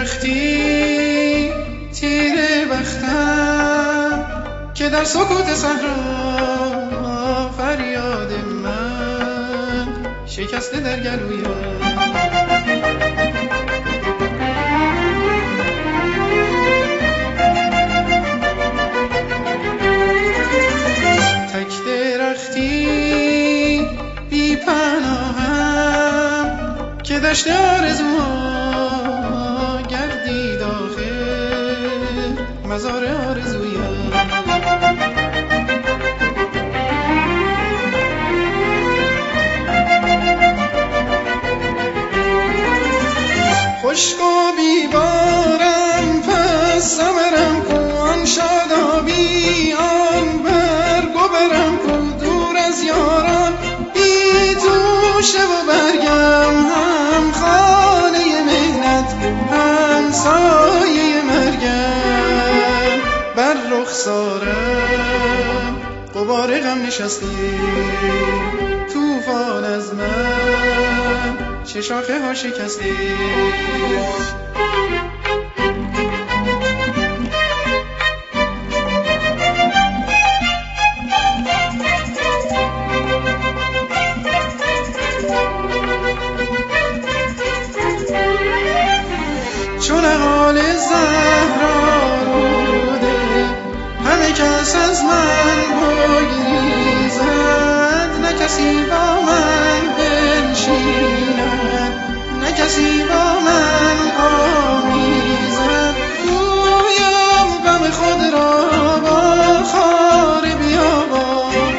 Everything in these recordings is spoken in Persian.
درختی تیره بختم که در سکوت صحرا فریاد من شکسته در گلویم. تک درختی بی پناهم که دشت آرزوها گردید آخر مزار آرزویم. خشک و بیبارم پس ثمرم کو، آن شادابی آن برگ و برم کو، دور از یاران بی توشه و برگم، هم خانه مهنت هم سایه مرگم. بر رخسارم غبار غم نشسته، طوفان از من چه شاخه ها شکسته. چون حال زهرا روده همه کس از من بگریزد، نه کسی با من بنشیند نه کسی با من آمیزد. گویم غم خود را با خار بیابان،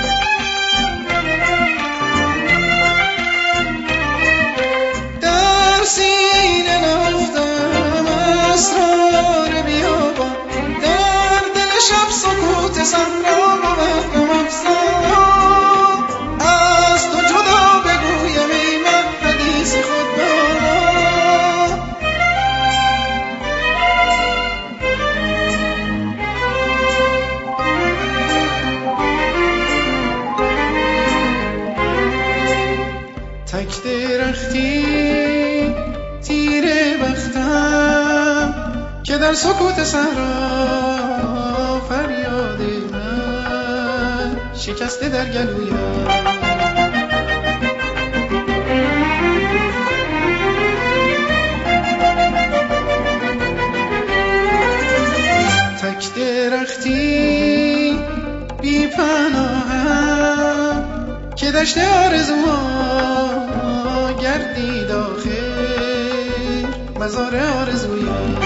در سینه نهفتم اسرار بیابان، در دل شب سکوت صحرا بود غم افزا. از تو جدا بگویم ای من حدیث خود به آنها، تک درختی تیره بختم که در سکوت صحرا فریاد من شکسته در گلویم. تک درختی بی پناهم که دشت آرزوها گردید آخر مزار آرزویم.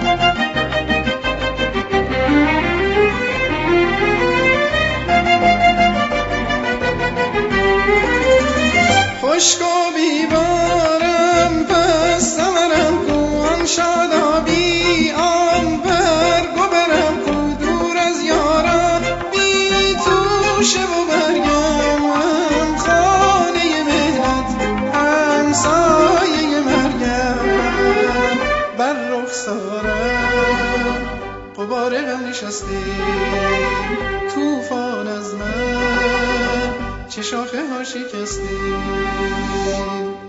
خشک و بیبارم پس ثمرم کو، آن شادابی آن برگ و برم کو، دور از یاران بی توشه و برگم، هم خانه مهنت هم سایه مرگم. بر رخسارم غبار غم نشسته، طوفان از من چه شاخه ها شکسته.